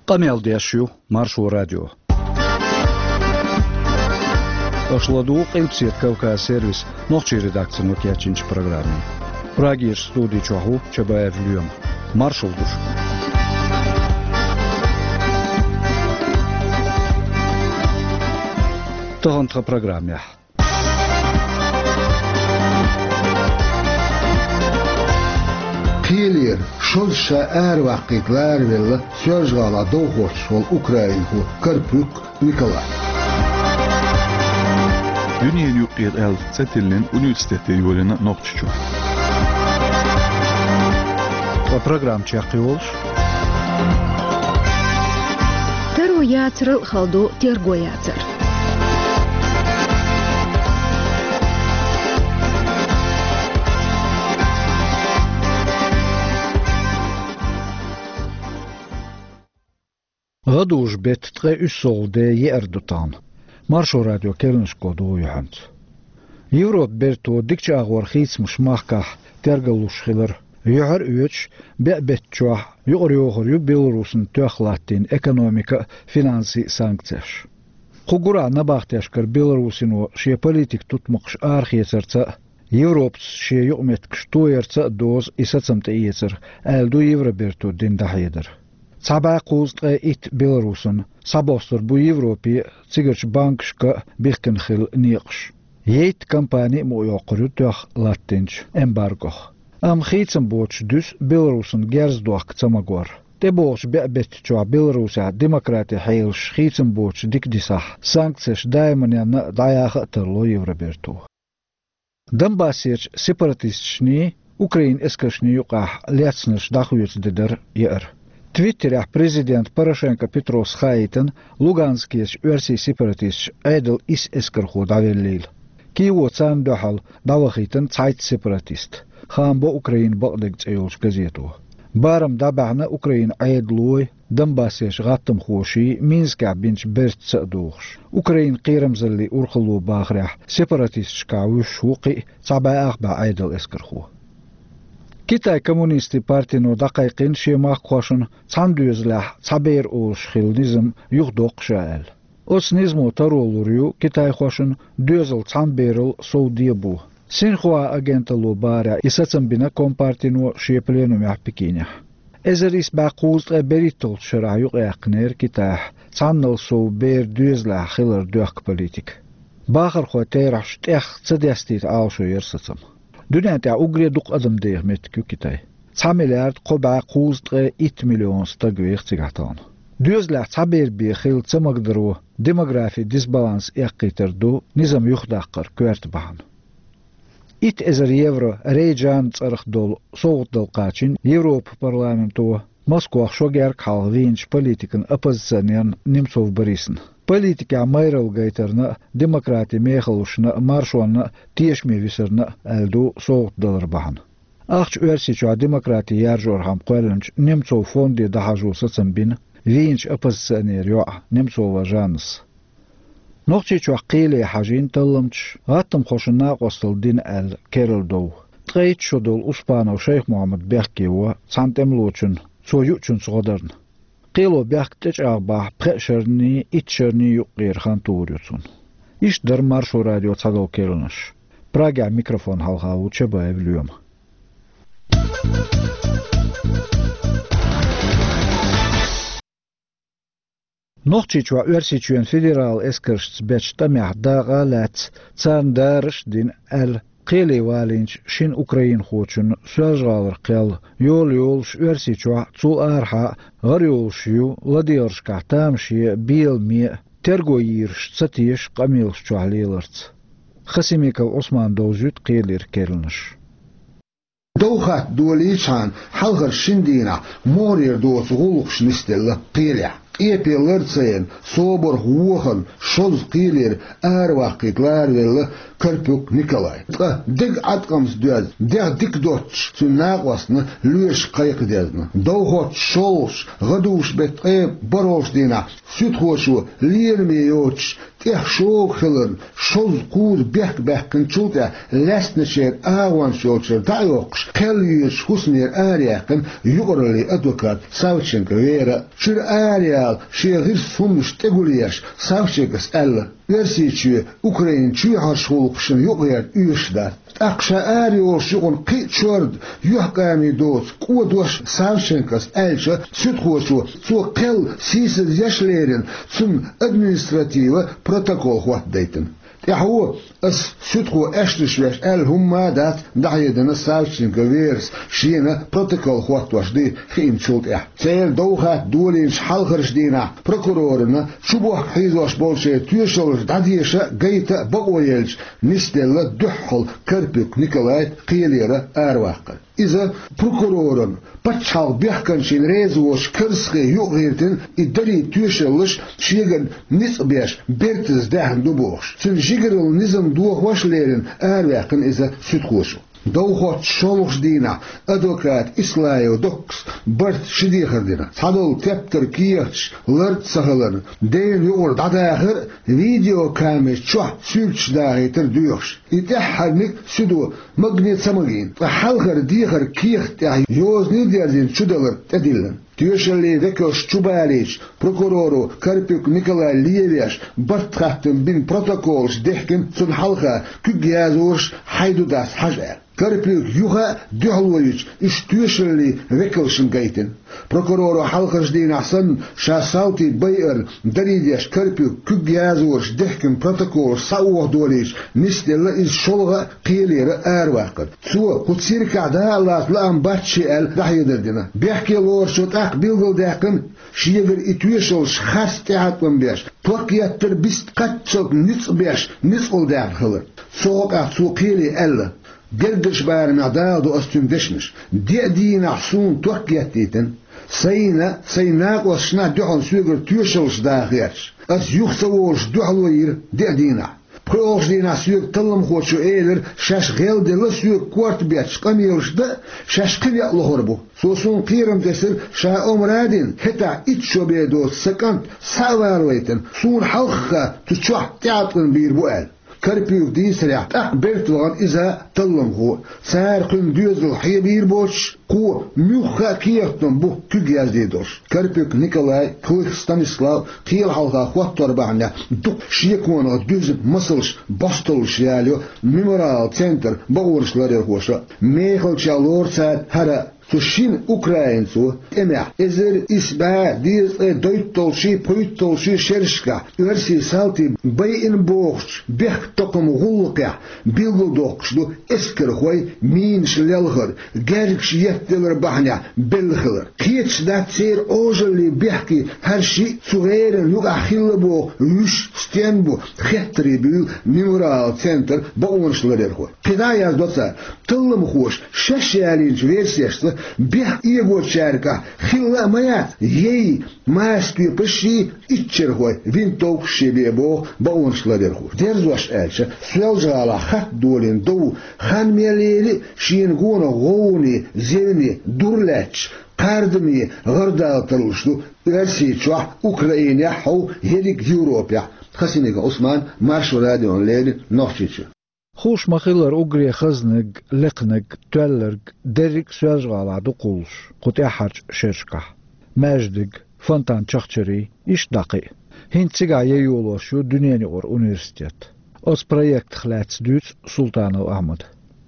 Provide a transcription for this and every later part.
قميل ديشيو مارشو راديو أشلدو قلب سيد كوكا سيرفيس نوخشي редакцию وكياتشنش программе. Прагиш студии чоху чабаев люем. Маршал душ. Тохонтха программе. Kilir şolşa vaqitlar vella sözgala doğuşul Ukrayna Karpuk Nikolay. Dünya yuqiyat el Cetilin Üniversiteti yoluna noqçu. Program çaqiyolş. Teroyatr xaldo tergoyatr. غدوش بيت تغي الصول دي يأردوتان مارشو راديو كيلنشكو دو يحنت يوروب بيرتو ديكش أغور خيس مش ماخكح ترغلوش خلر يحر اوش بيت چوح يغر يو بيلروسن تخلاتين اكونوميكا فينانسي سانكتش قوغورا نباختيشكر بيلروسينو شي بوليتيك تطمقش آرخيترتا يوروبس شي يؤمتكش تويرتا دوز إساتسمت إيتر ألدو يورو بيرتو دين دحيدر Sabah quzq it Belarusun sabostur bu Evropi tsigerch bankshka bixkenkhil niqsh. Yeit kampani mo yoqrutuq latinch embargo. Am khitsam boch dus Belarusun gersdoq tsamagor. Te boch be'bet cho Belarusia demokrati hayl khitsam boch dikdisah sanktsish daimanyana dayakh terlo Evropertu. Donbassich separatistchni Ukrain eskashni yuqah letsnish dakhuyuts deder yer. Твиттере президент Порошенко Петрос Хаитен Луганский версии сепаратист Эдел из эскерху давеллил. Киево цан дохал давахитен цайт сепаратист. Хам бо Украин багдeg цейлш газету. Барам дабахна Украин айдлой Донбассеш гаттам хоши Минска бинч берт цадугш. Украин قيرمزلي урхлу бахрах сепаратист шкау шуқи цабаах ба айдел эскерху. Китай коммунисты партийно дақайқин шемақ қошын цандүйізлях цабер олш хилнизм юхдоқ шаэл. Оснизму таролурю Китай қошын дөзіл цанберіл соудиебу. Синхуа агенталу баря исацамбина компартийно шепленумях пекинях. Эзерис бақузлға беритол шырайуқ яқнер Китай цанныл соу бер дөзлях хилер дөқ политик. Бақыр қо тейраш тех цадестит алшу ерсацам. Дунята угредук адам дех меткю Китай. 3 miljard qoba quztre 1 miljon stagweeg цигатан. Düzler tabir bir xil tsamagdru demografi disbalans eqiterdu nizam yuxdaqar kwertbahan. It ezer euro rejan tsarxdol soğutdal qaçin Европа parlamento Moskva shoger kalvinch politikan opozisionian Nemtsov Boris'in. Politika mayralgaytarna demokrati mexaluşna marşuanna tieşmevisarna eldu soğutdalar bahan. Aqç örsича demokrati yarjor ham qoylanch Nemtsov fondi dahaju satsambin vinch opposisioner yo Nemtsova janus. Noqçича qili hajin tallamch ghattam khoshna qostal din el kerildov. Tqayt shodol Uspanov Sheikh Muhammad Berkewa santemluchun soyuchun sodarn. Qilo baqtich arba presherni itcherni yuqir khanturutsun. İş dar Marşo radyo çadol kelnish. Praga mikrofon halqa uçeba evlüyum. Noqçича örsiçün federal eskershts bechta mehdaga lat tsandarish din el qili valinch shin Ukrain xochun sözgalar qel yol örsiça tsul arha garyolshu ladirshka tamshi bilmi tergoyirsh tsatish qamilsh chalilarts Khasimikal Osman dozut qilir kelnish. Dohat duolichan halgar shindina morir dos gulux nistella qilya. Epelertsen sobor huohan şoz qilir vaqitlar vella Karpuk Nikolay. Dig atqams düz, dik dotch sunaqwasna lüş qayqdezna. Dohot şolş gadush betqe borosdina سيتخوشو ليرميوتش تيح شو خلن شوز قود بيح كنشوتا لسنشير آوان شوتشر دايوكش كاليوش حسنير آرياقن يغرلي أدوكات ساوتشنك ويرا شير آريال شير غير سمش تقوليش ساوتشنكس ألا версичи Украин чуйхашулкшин югер юшда. Акша ариош югон кичорд юхками дос кодош Савченкос эльча сютхошу цо кел сисед яшлерин цум административа протокол хватдейтен. يحو اس شتخو اشتشوش هم دات دعيدنا سالشنك ويرس شينا بروتوكول خوات واشدي خين شولت سيل دوخا دولينش حالخرش دينا بروكورورنا شبوح حيزوش بولشي تيوشولش داديشا قيتا بقويلش نستيلا دحل كربك نيكولاي قيليرا ارواقر إذا بروكورورن بتشال بيحكنشين ريزوش كرسخي يغيرتن إدري تيوشلش شيغن نسبيش بيرتز داهن دوبوش سنجيغرل نظام دوخ واشليرن آرواقن إذا سيتخوشو دوخوت شولوش دينا أدوكات إسلايو دوكس برت شديخر دينا صدول تبتر كيخش لرد سهلن دين يقول داداخر فيديو كامش شوح سيلش داهي تردويخش يتحرنك سدو مغنيت سمغين وحالخر ديخر كيخ تاهي يوزني ديازين شدلر تدلن تيوشلي ذكوش تشوباليش بروكورورو كاربيك نيكولاي ليفيش برتخاتن بين بروتوكولش ديحكن سن حلقة كجيازورش حيدو داس حجر كاربيك يوها دهلويش إش تيوشلي ذكوشن جايتن بروكورورو حلقش دين أحسن شاسالتي بيئر دريديش كاربيك كجيازورش ديحكن بروتوكولش ساوه دوليش نستيلا إش شولغا قيلير آرواقر سوى كتسيركع دالاس لأم باتشي ال دحيدردنا بيحكي لورشوت بيلغل داكن شيغر اتويشلش خاص تاعتم بيش توقيت تربيست قاتشوك نص بيش نصقل داك خلر سوق سوقيلي ألا جرجش بار معدادو استندشنش دين حسون توقيت تيتن سيناق وشنا دحن سوغر تويشلش داخيرش اس يخسوش دحلوير دينا كروش دينا سوق تلم خوشو ايلر شاش غيل دل سوق كوارت بيتش قميرش ده شاش قليا لهربو سوسون قيرم تسر شا امرادين حتى اتشو بيدو سكنت ساوارويتن سون حلقة تشوح تعطن بيربوال كاربيو دي سريع بيرت وغان إذا تلم هو سار قن ديوزل حيبير بوش قو ميوخا كيختن بو كجياز ديدوش كاربيوك نيكولاي كليخ ستانيسلاو قيل حلقة خوات تربعنا دوك شيكونا دوز مسلش باستلش ياليو ميمورال سنتر باورش لارير خوشا ميخل شالور ساد هرا سوشين أوكراينسو تمع إزر إسبا ديز دويتولشي بويتولشي شرشكا ورسي سالتي بيئن بوخش بيخ تقم غلقع بيلو دوخش دو اسكر خوي مين شلالغر جاركش يفتلر بحنا بلغر كيتش دا تسير اوجلي بيحكي هرشي صغيرن يوغا خيلبو يوش ستينبو خطري بيو ميمورال سنتر باونش لدر خوي كدايا دوتا تلم خوش شاشيالين جويرسيشت بيح إيغو شاركة خلا مايات يي ماسكي بشي إتشر خوي فين توك شبيه بو باونش لدر خوي ديرزوش آلشة سوالجالا خط دولين دو خان ميليلي شين غونا غوني زيني دورلاتش قاردمي غردال تلوشتو ارسي تشوح أوكراينيا حو هيريك يوروبيا خسينيك عثمان مارشو راديون ليلي نوخشيتش خوش مخيلر أوغري خزنق لقنق تولرق دريك سوالجغالا دقولش قطع حرج شرشكح ماجدق فانتان چخچري إش دقي هين تسيقا ييولوشو دنياني غور أونيرستيات أس بروجكت خلاتس دوت سلطانو أحمد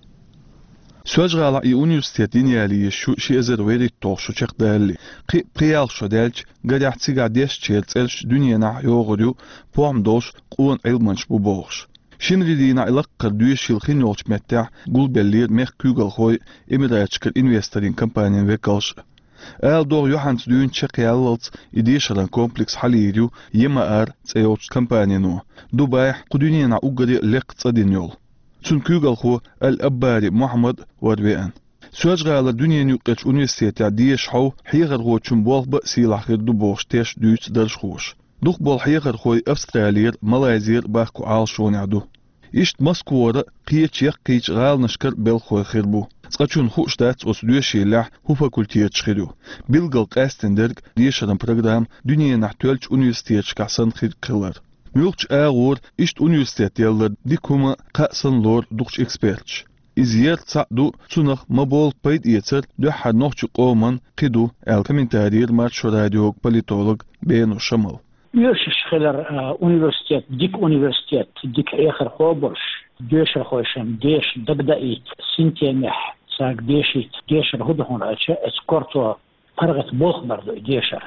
سوالجغالا إي أونيرستياتين يالي شو شي أزر ويري توخشو چخ دالي قي بريال شو دالج قدح تسيقا ديش چيلت إلش دنيانا يوغريو بوام دوش قوان علمانش بوبوغش شنري دينا إلقر دويش يلخين يولش متاع قول بلير ميخ كوغل خوي إمراجكر إنوسترين كمبانيان ويكالش آل دور يوحانس دوين تشاق ياللت إديشران كومبلكس حاليريو يما تسيوش كمبانيانو دوبايح قدونينا أوغري لق تصدين يول تون كوغل خو الأباري محمد ورويان سوالجغالا دنيا نيوقيتش أونيستيتا ديش حو حيغر غو تشمبوال بأسيلاح غير دوبوش تيش دويت درش خوش دوخ بول حيغر خوي أسترالير ملايزير باكو عال شون عدو إشت مسكورة قيتش يقيتش غال نشكر بالخوي خيربو سقچون خوش دات أس دوشيلح هو فاكولتيت شخيرو بيلغل قاستندرگ ديشرن برنامج دنيا نحتولش أونيفرسيتش كحسن خير كلر ميلش آغور إشت أونيفرسيت يلر ديكوما قاسن لور دوخش إكسبيرتش إزيار تصعدو تنخ مبول بيد يتر دو حد نوخش قومن قدو الكومنتارير مارشو راديوك بوليتولوج بينو شمال يوشش خلر أونيفرسيتات ديك آخر خوبرش ديش خوشم ديش دقدقيت سنتيمح ساق ديشر هدهون عشاء اسكورتو فرغت بوخ بردو ديشر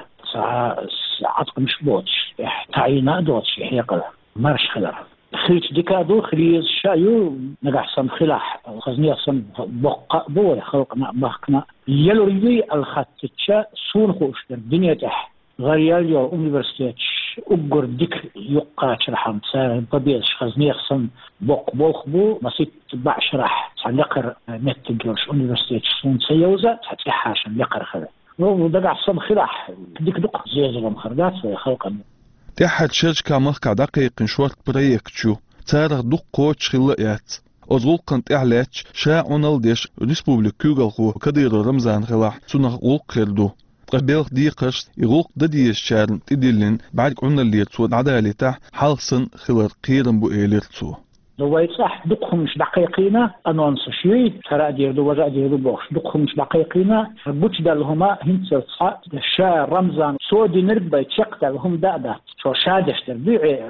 عطق مش بوتش تعينا دوتش يحيقل مارش خلر خليت ديكادو خليز شايو نقحصن خلاح خزني صن بقى بول خلقنا بحكنا يلو ريدي الخطتشا سون خوش الدنيا تح غريال يو أونيفرسيتش أقر ديك يقاتش رحم سار طبيعش خزني صن بوخ بو مسيت بعشرح تعلقر نتجرش أونيفرسيتش سون سيوزا حتى حاشم يقر خلا ودقع صن خلاح ديك دق زيزلهم خردات خلقنا تحت شركة مخكع دقيق شورت بريكتشو تارغ دق قوتش خلقيات أزغل قنت إعلاتش شاعونال ديش ريسبوبليك كوغلخو كدير رمزان غلاح سنغ غلق خيردو قبيلخ ديقش يغلق دديش شارن تدلين بعد عنا اللي تسود عدالته حالسن خلر قيرن بو إيليرتسو دويت صح دقهم مش دقيقينا أنونس شوي ترى ديردو وجا ديردو بوش دقهم مش دقيقينا بوش دالهما هنت صح شا رمزان سودي نربى تشق دالهم دادا شو شادش تربيع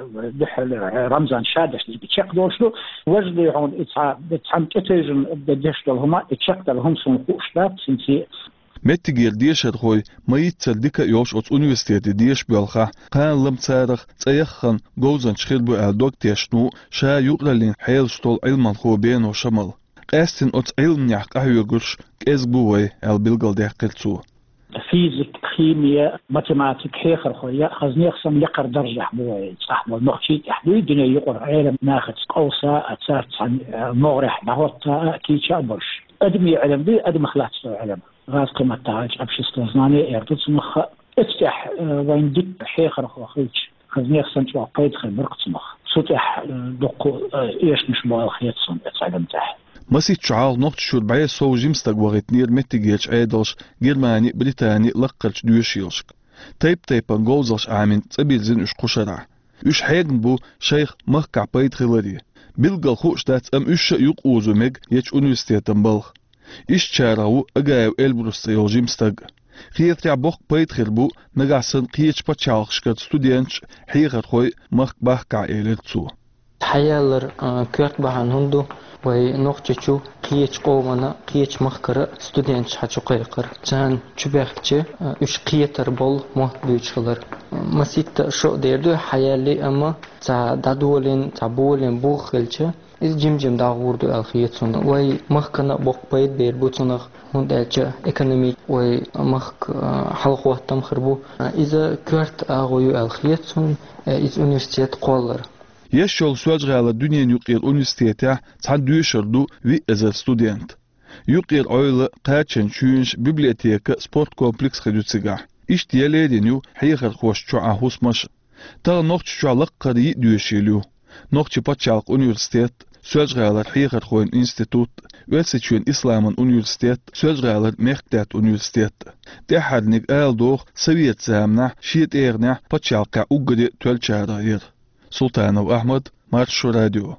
رمزان شادش تشق دوشلو وجدي عون اتسام تتجن بدش دالهما تشق دالهم سنقوش دات سنسي متجير ديش هدخوي ما يتصدق يوش أت أونيفرسيتي ديش بيلخا قان لم تارخ تيخن جوزن شخير بو الدوك تيشنو شا يقرلين حيل شتول علمان خو بينو شمال قاستن أت علم نحق أحيوغرش كيز بوي البلغل ديحقلتو فيزيك كيمياء ماتيماتيك حيخر خويا خزني خصم يقر درجة بوي صح والنقشي تحدي الدنيا يقر علم ناخذ قوسا أتسارت عن مغرح بهوتا كي شابرش أدمي علم دي أدم خلاص علم غاز قيمة تاعج أبشي استوزناني يرتوت مخ اتفتح وين ديك حيخر خوخيتش خزني خصم تبع قيد خير برقت مخ سوتح دقو إيش مش بغال خيتصن اتعلم تاح مسيت شعال نقط شور بعي سو جيمستاق وغيتنير متجيش عيدلش جرماني بريطاني لقلش دوشيلشك تيب انجوزلش عامين تبيل زين اش قشرع اش حيقن بو شيخ مخكع بيد خلالي بلغل خوش دات ام اش يقوزو ميج يتش أونيفرسيتن بلخ إيش تشارعو أجايو إلبروس يوجي مستق خيث يعبوق بيت خربو نجاسن قيتش بتشالخ شكت ستودينش حيغر خوي مخ باحكع إلتسو حيالر كيرت بحان هندو وي نوختشو قيتش قومنا قيتش مخكر ستودينش حتشو قيقر جان تشبهتش إيش قيتر بول موت بيتشلر مسيت شو ديردو حيالي أما تا دادولين تا بولين بوخلش إذا جم داغوردو الخيتون وي مخكنا بوق بيت بيربوتونغ هون دالجا إيكونومي وي مخك حلقوة تمخربو إذا كرت أغويو الخيتون إذا أونيفرسيتيت قولر يشول سواج على الدنيا يقير أونيفرسيتيا تحن دوشردو في أزر ستودينت يقير أويل قاتشن شونش بيبليوتيكا سبورت كومبلكس خدوتسيغا إشتياليدينيو حيخر خوش شوعا هوسمش تا نوخش شوع لقري دوشيليو نوخش باتشالق أونيفرسيتيت سواج على حيخر خوين إنستيتوت ويلسيتشوين إسلامان أونيفرسيتيت سواج على ميختات أونيفرسيتيت تحد نيك آل دوخ سويت زامنا شيت إيرنا باتشالقا أقدي تولشاراير سلطان وأحمد مارشو راديو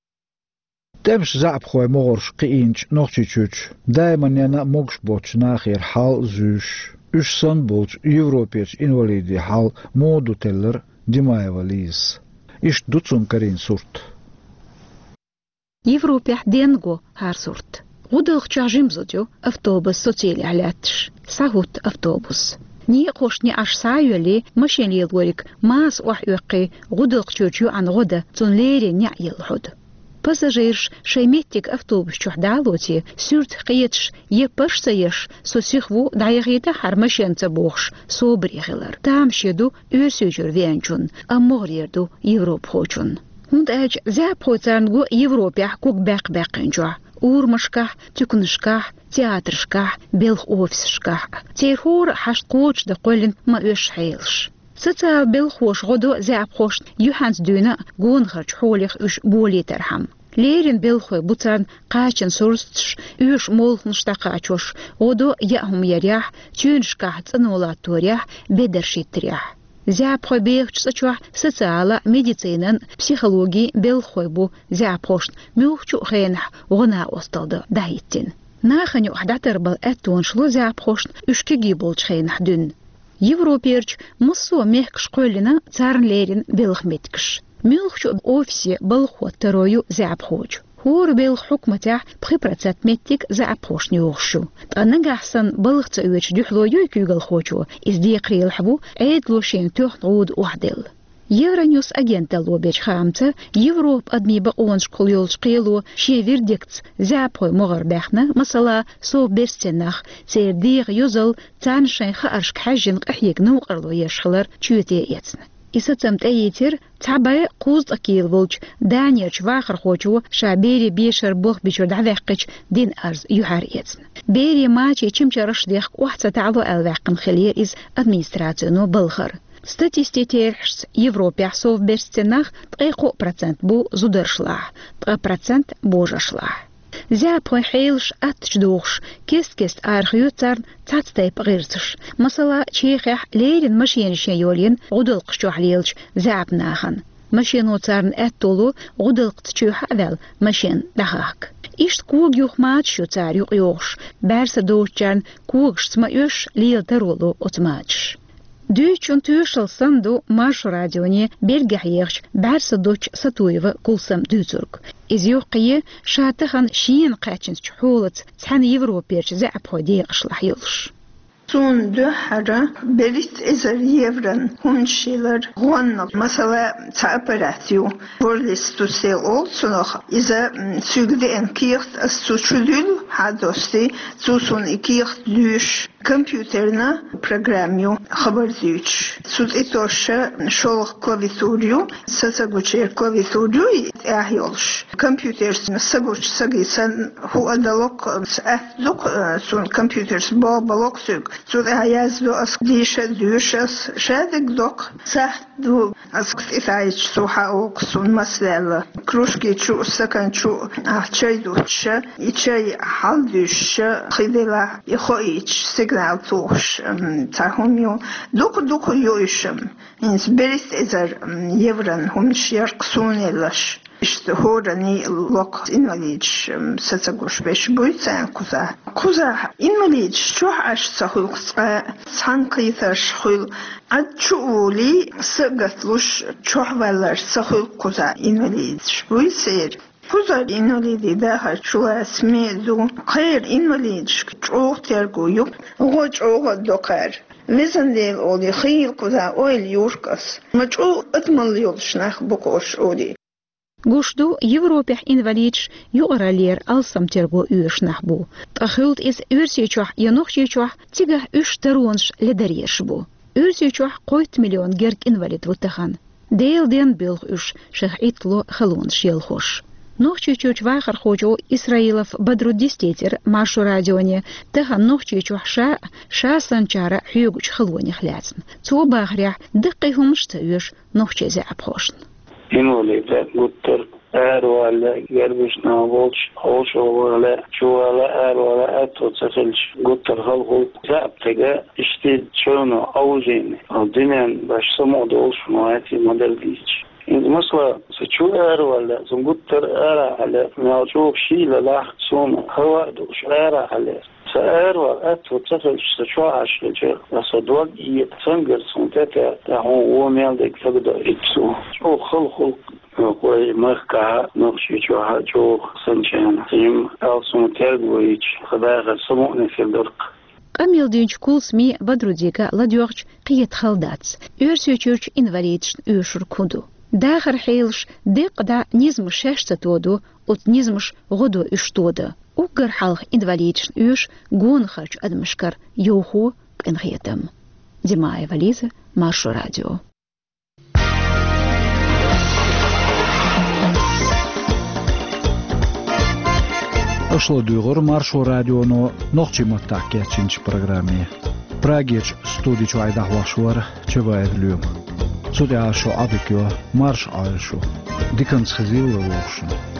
تمش زعب خوي مغرش قينش نوختشوش دايما ينا موغش بوتش ناخير حال زوش اش سن بولش يوروبيش انواليدي حال مودو تلر ديماي وليس اش دوتسون كارين سورت يوروبيح دينغو هار سورت غدوغ تشاجم زوديو أفتوبس سوتيلي علاتش ساهوت أفتوبس ني قوشني عش سايولي مشين يدوريك ماس وحيقي غدوغ تشوجيو عن غدا تون ليري نيع يلحد باساجيرش شيميتيك أفتوبس شوحدالوتي سورت قيتش يبش سيش سوسيخوو دايغيتا حرمشين تبوخش صوبري غلر تامشيدو يسوجر فينجون أمغريردو يوروب خوجون هند أج زاب خوتانغو يوروبيح كوك باقنجوع أورمشكح تكنشكح تياترشكح بيلخ أوفسشكح تيرهور حشت قوش دقولن ما يش حيلش ستا بالخوش غدو زعب خوش يوحنس دونا قون خرج حوليخ اش بولي ترحم ليرين بالخوي بوتان قاچن سورستش اش مولخنش تقاچوش غدو يأهم يريح تشونش قاعت انولات توريح بدرشي تريح زعب خوي بيخ تسچوح ستا медицинан психологии بالخوي بو زعب خوش ميوخچو خينح وغنا وستالد دايتين ناخنو حداتر بل اتون شلو زعب خوش اشكي بولچ خينح دون Европерч муссо мехкш قولنا царн лерин белхметкш. Милхчу офисе балхо тарою зябхоч. Хор белх حكمتاح بخبرة متك زعبخوش نيوخشو. تنجحسن بالخت اوش دحلو يوكيغل خوچو. إز ديقري الحبو عيد لوشين تحضود وحدل. Евроньюс агенталу беч хамца Европ адми баонш колёлш қилу ши вердикт запой могар бахна масала со берстенах сердир юзал цаншен харш кхажин қахик нуқарлу ешхлар чуете ецн исацамт аетер табай қуз акил волч даньяч вахар хочу шабери бешер бох бичур давақич дин арз юхар ецн бери мачи чимчараш дих уахца таалу алвақм хилир из администрацию балхар Статистикерс Европе сов берстенах 3% бу зудершлах, 3% божашлах. Зя похейлш атчдухш, кест архиюцарн цацтайп гырцш. Масала чехях лерин машиншен йолин удылқчух лелч зяпнахан. Машинуцарн эттолу удылқчух авел машин дахак. Ишт куг юхмат шуцар юқйош, берса доучарн кугш смаюш лил таролу отмач. Дүйчун түйшілсін ду марш радионе бергахерч бәрсі доч сатуева кулсам дүйцург. Из юқие шатыхан шиин қачынс чухолыц цхан Европерч зәбхо дейқшлах юлш. Son döhara berit ezer yevren hunşiler guannak mesela operasyon vorlistu se olsunaq iza sügde enkirt suçulul hadosti susun ikirt düş kompüterna programyo haberzyuç sud etoşa şolq klaviaturyu sasaguçer klaviaturyu ahyolş kompütersni saguç sagisan hu adalok ahdok sun kompüters balok süg Тут я зду аскдиша дюшас шадик док сахду аскфитайч суха оксун масвела кружки чу сакан чу чай дуча и чай халдюша хидела ихоич сигнал туш тахумю док юишем инс берист эзер евран хумш ярксунелаш İşte horani lok invalid satsagosh beş boyutsan kuza invalid şu aş sahulqsa sankaytaş hul atçuli sagatluş çohvalar sahul kuza invalid boyutser kuza invalid daha çula smezu hayır invalid çok tergoyup o dokar Везендел оли хил kuza oil yurkas maço atmal yolşnah bokoş oли Гушду Европех инвалидш югралер алсам терго уйшнахбу. Тахылт из үрсечух янохчечух тига үш таруанш ледарьешбу. Үрсечух койт миллион герк инвалид вутахан. Дейлден билг үш шахитло халун шелхош. Нохчечуч вахар хочо Исраилов Бадруддистетер маршу радионе тахан нохчечух ша санчара хюгуч халуни хляцн. Цо багря дыккыхум штаюш нохчезе апхошн. Invalida gutter wala gerbishna volch hoş wala chuala wala atotsakhilch gutter halqul zabtega işte çoğunu aujeni aldinen başsamoda olşmayati modelgiç mesela şu wala zum gutter ala mawjub shila lah sona hawa dush ala سأروى أتوتفل شو عشرة أصدق يتفنجر سنتها تهون وميلك تقدر إبسو شو خل قوي مركع نقشي شو سنشان تيم أصلا ترجويج خباغ سمونا في الدرق أميل دينش كل سمي بدروديكا لديوغش قيت خلداتس أرسيوچوش إنفاليدش أشر كودو داخر حيلش ديق دا نيزم شاشتا تودو وت نيزمش غدو اشتودا Угар халх инвалидшн үш гон харч адмышкар йоху кенхетам. Димаева Лиза, Маршу радио. Ошло дүйгөр Маршу радиону нохчи мактак кечинчи программе. براجيش ستودي شو عيدا واشور شبا اليوم سودي عاشو عبكيو مارش عاشو دي كان سخزيو ووشن